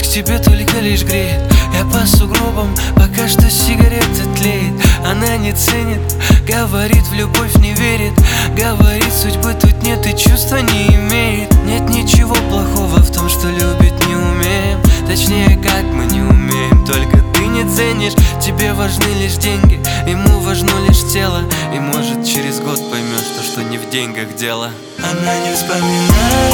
тебе только лишь греет. Я по сугробам, пока что сигарета тлеет. Она не ценит, говорит, в любовь не верит. Говорит, судьбы тут нет и чувства не имеет. Нет ничего плохого в том, что любить не умеем. Точнее, как мы не умеем, только ты не ценишь. Тебе важны лишь деньги, ему важно лишь тело. И может через год поймешь, что не в деньгах дело. Она не вспоминает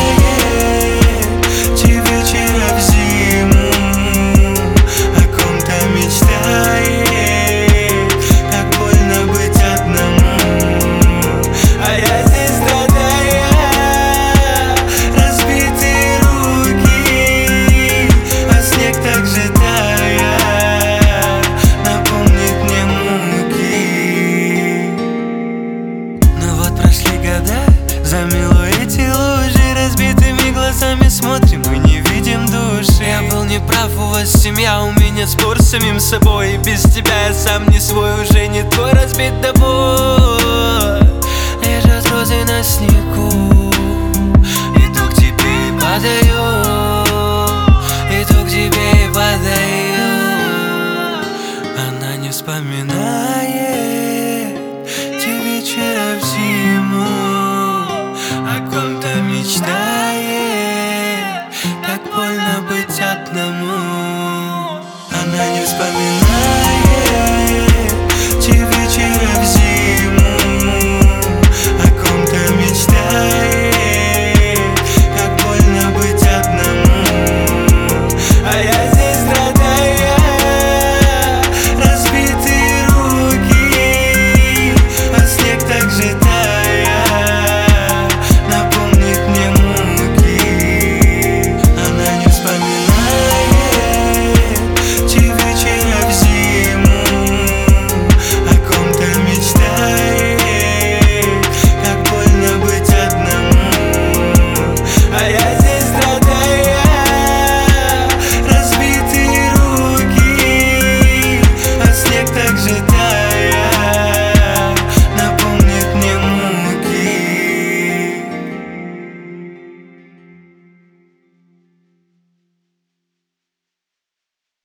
те вечера в зиму, о ком-то мечтает, как больно быть одному. А я здесь страдая, разбитые руки, а снег так же тая, напомнит мне муки. Ну вот прошли года, замело эти лужи, разбитыми глазами смотрим, мы не видим души. Я был неправ, у вас семья, у меня спор с самим собой. И без тебя я сам не свой, уже не твой, разбит тобой. Лежат розы на снегу, иду к тебе и падаю.